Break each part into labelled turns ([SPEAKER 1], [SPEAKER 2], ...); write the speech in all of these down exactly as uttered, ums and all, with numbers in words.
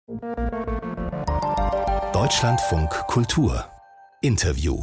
[SPEAKER 1] Deutschlandfunk Kultur Interview.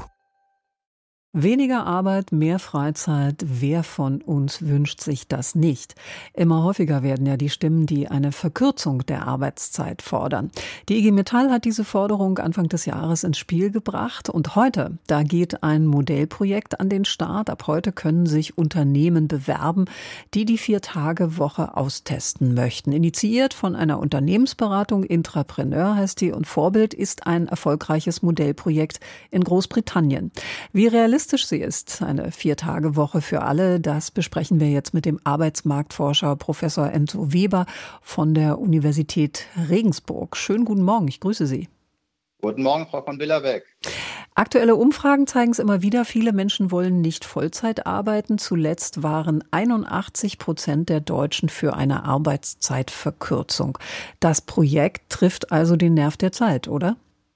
[SPEAKER 2] Weniger Arbeit, mehr Freizeit. Wer von uns wünscht sich das nicht? Immer häufiger werden ja die Stimmen, die eine Verkürzung der Arbeitszeit fordern. Die I G Metall hat diese Forderung Anfang des Jahres ins Spiel gebracht. Und heute, da geht ein Modellprojekt an den Start. Ab heute können sich Unternehmen bewerben, die die Vier-Tage-Woche austesten möchten. Initiiert von einer Unternehmensberatung, Intrapreneur heißt die, und Vorbild ist ein erfolgreiches Modellprojekt in Großbritannien. Wie realistisch sie ist, eine Vier-Tage-Woche für alle, das besprechen wir jetzt mit dem Arbeitsmarktforscher Professor Enzo Weber von der Universität Regensburg. Schönen guten Morgen, ich grüße Sie.
[SPEAKER 3] Guten Morgen, Frau von Billerbeck.
[SPEAKER 2] Aktuelle Umfragen zeigen es immer wieder, viele Menschen wollen nicht Vollzeit arbeiten. Zuletzt waren einundachtzig Prozent der Deutschen für eine Arbeitszeitverkürzung. Das Projekt trifft also den Nerv der Zeit, oder?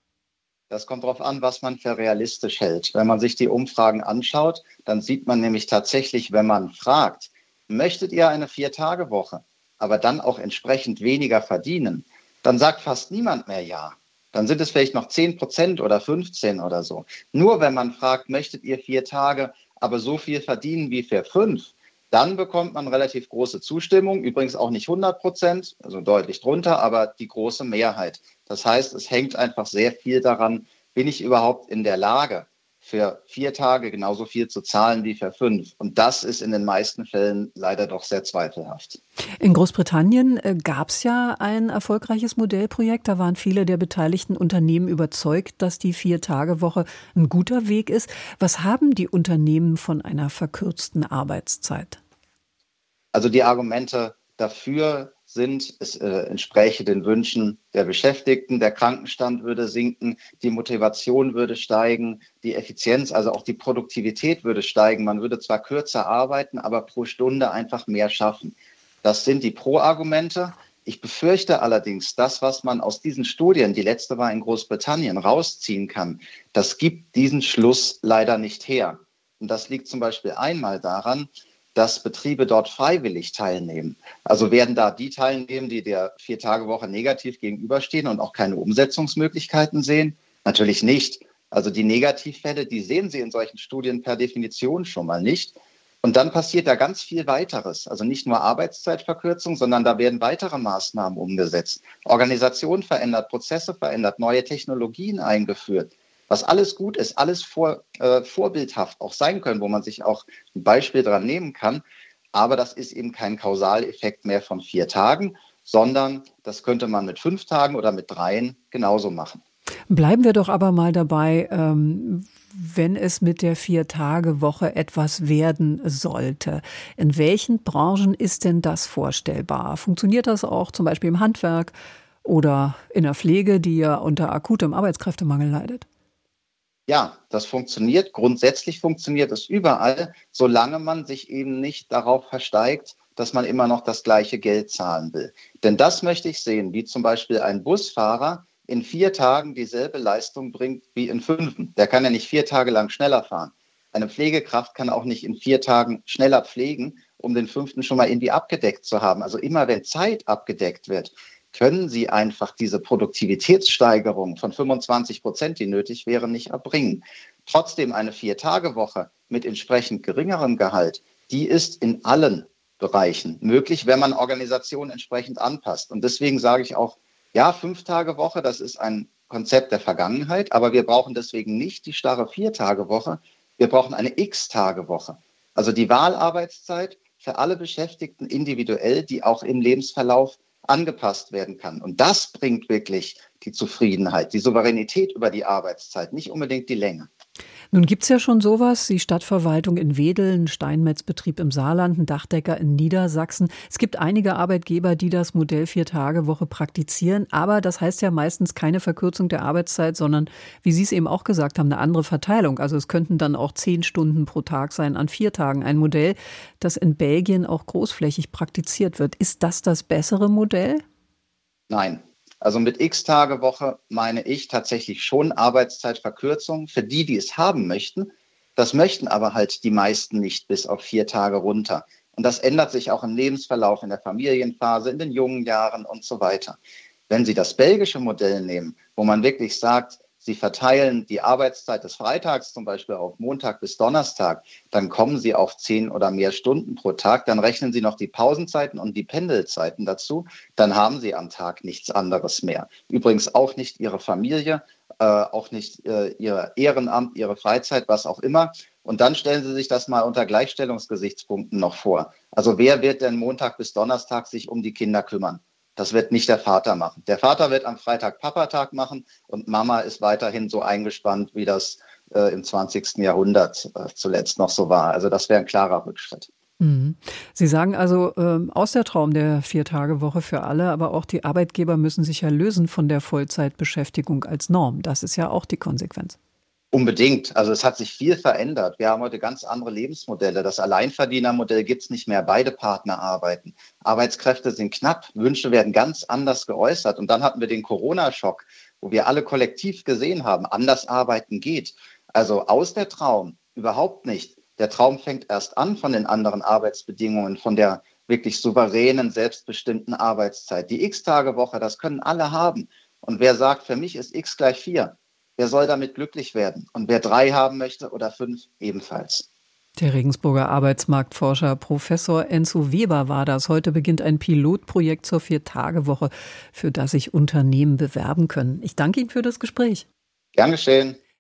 [SPEAKER 3] Das kommt darauf an, was man für realistisch hält. Wenn man sich die Umfragen anschaut, dann sieht man nämlich tatsächlich, wenn man fragt, möchtet ihr eine Vier-Tage-Woche, aber dann auch entsprechend weniger verdienen, dann sagt fast niemand mehr ja. Dann sind es vielleicht noch zehn Prozent oder fünfzehn oder so. Nur wenn man fragt, möchtet ihr vier Tage, aber so viel verdienen wie für fünf, dann bekommt man relativ große Zustimmung, übrigens auch nicht hundert Prozent, also deutlich drunter, aber die große Mehrheit. Das heißt, es hängt einfach sehr viel daran, bin ich überhaupt in der Lage, für vier Tage genauso viel zu zahlen wie für fünf. Und das ist in den meisten Fällen leider doch sehr zweifelhaft.
[SPEAKER 2] In Großbritannien äh, gab es ja ein erfolgreiches Modellprojekt. Da waren viele der beteiligten Unternehmen überzeugt, dass die Vier-Tage-Woche ein guter Weg ist. Was haben die Unternehmen von einer verkürzten Arbeitszeit?
[SPEAKER 3] Also die Argumente dafür sind, es äh, entspräche den Wünschen der Beschäftigten, der Krankenstand würde sinken, die Motivation würde steigen, die Effizienz, also auch die Produktivität würde steigen. Man würde zwar kürzer arbeiten, aber pro Stunde einfach mehr schaffen. Das sind die Pro-Argumente. Ich befürchte allerdings, das, was man aus diesen Studien, die letzte war in Großbritannien, rausziehen kann, das gibt diesen Schluss leider nicht her. Und das liegt zum Beispiel einmal daran, dass Betriebe dort freiwillig teilnehmen. Also werden da die teilnehmen, die der Vier-Tage-Woche negativ gegenüberstehen und auch keine Umsetzungsmöglichkeiten sehen? Natürlich nicht. Also die Negativfälle, die sehen Sie in solchen Studien per Definition schon mal nicht. Und dann passiert da ganz viel weiteres. Also nicht nur Arbeitszeitverkürzung, sondern da werden weitere Maßnahmen umgesetzt. Organisation verändert, Prozesse verändert, neue Technologien eingeführt. Was alles gut ist, alles vor, äh, vorbildhaft auch sein können, wo man sich auch ein Beispiel dran nehmen kann. Aber das ist eben kein Kausaleffekt mehr von vier Tagen, sondern das könnte man mit fünf Tagen oder mit dreien genauso machen.
[SPEAKER 2] Bleiben wir doch aber mal dabei, ähm, wenn es mit der Vier-Tage-Woche etwas werden sollte. In welchen Branchen ist denn das vorstellbar? Funktioniert das auch zum Beispiel im Handwerk oder in der Pflege, die ja unter akutem Arbeitskräftemangel leidet?
[SPEAKER 3] Ja, das funktioniert. Grundsätzlich funktioniert es überall, solange man sich eben nicht darauf versteigt, dass man immer noch das gleiche Geld zahlen will. Denn das möchte ich sehen, wie zum Beispiel ein Busfahrer in vier Tagen dieselbe Leistung bringt wie in fünf. Der kann ja nicht vier Tage lang schneller fahren. Eine Pflegekraft kann auch nicht in vier Tagen schneller pflegen, um den fünften schon mal irgendwie abgedeckt zu haben. Also immer wenn Zeit abgedeckt wird, können Sie einfach diese Produktivitätssteigerung von fünfundzwanzig Prozent, die nötig wäre, nicht erbringen. Trotzdem eine Vier-Tage-Woche mit entsprechend geringerem Gehalt, die ist in allen Bereichen möglich, wenn man Organisationen entsprechend anpasst. Und deswegen sage ich auch, ja, Fünf-Tage-Woche, das ist ein Konzept der Vergangenheit, aber wir brauchen deswegen nicht die starre Vier-Tage-Woche, wir brauchen eine X-Tage-Woche. Also die Wahlarbeitszeit für alle Beschäftigten individuell, die auch im Lebensverlauf angepasst werden kann. Und das bringt wirklich die Zufriedenheit, die Souveränität über die Arbeitszeit, nicht unbedingt die Länge.
[SPEAKER 2] Nun gibt es ja schon sowas, die Stadtverwaltung in Wedel, ein Steinmetzbetrieb im Saarland, ein Dachdecker in Niedersachsen. Es gibt einige Arbeitgeber, die das Modell Vier-Tage-Woche praktizieren, aber das heißt ja meistens keine Verkürzung der Arbeitszeit, sondern, wie Sie es eben auch gesagt haben, eine andere Verteilung. Also es könnten dann auch zehn Stunden pro Tag sein an vier Tagen. Ein Modell, das in Belgien auch großflächig praktiziert wird. Ist das das bessere Modell?
[SPEAKER 3] Nein. Also mit X-Tage-Woche meine ich tatsächlich schon Arbeitszeitverkürzung für die, die es haben möchten. Das möchten aber halt die meisten nicht bis auf vier Tage runter. Und das ändert sich auch im Lebensverlauf, in der Familienphase, in den jungen Jahren und so weiter. Wenn Sie das belgische Modell nehmen, wo man wirklich sagt, Sie verteilen die Arbeitszeit des Freitags zum Beispiel auf Montag bis Donnerstag, dann kommen Sie auf zehn oder mehr Stunden pro Tag. Dann rechnen Sie noch die Pausenzeiten und die Pendelzeiten dazu. Dann haben Sie am Tag nichts anderes mehr. Übrigens auch nicht Ihre Familie, äh, auch nicht äh, Ihr Ehrenamt, Ihre Freizeit, was auch immer. Und dann stellen Sie sich das mal unter Gleichstellungsgesichtspunkten noch vor. Also wer wird denn Montag bis Donnerstag sich um die Kinder kümmern? Das wird nicht der Vater machen. Der Vater wird am Freitag Papatag machen und Mama ist weiterhin so eingespannt, wie das äh, im zwanzigsten Jahrhundert äh, zuletzt noch so war. Also das wäre ein klarer Rückschritt.
[SPEAKER 2] Mhm. Sie sagen also, äh, aus der Traum der Vier-Tage-Woche für alle, aber auch die Arbeitgeber müssen sich ja lösen von der Vollzeitbeschäftigung als Norm. Das ist ja auch die Konsequenz.
[SPEAKER 3] Unbedingt. Also es hat sich viel verändert. Wir haben heute ganz andere Lebensmodelle. Das Alleinverdienermodell gibt es nicht mehr. Beide Partner arbeiten. Arbeitskräfte sind knapp. Wünsche werden ganz anders geäußert. Und dann hatten wir den Corona-Schock, wo wir alle kollektiv gesehen haben, anders arbeiten geht. Also aus der Traum überhaupt nicht. Der Traum fängt erst an von den anderen Arbeitsbedingungen, von der wirklich souveränen, selbstbestimmten Arbeitszeit. Die X-Tage-Woche, das können alle haben. Und wer sagt, für mich ist X gleich vier, wer soll damit glücklich werden? Und wer drei haben möchte oder fünf, ebenfalls.
[SPEAKER 2] Der Regensburger Arbeitsmarktforscher Professor Enzo Weber war das. Heute beginnt ein Pilotprojekt zur Vier-Tage-Woche, für das sich Unternehmen bewerben können. Ich danke Ihnen für das Gespräch.
[SPEAKER 3] Gern geschehen.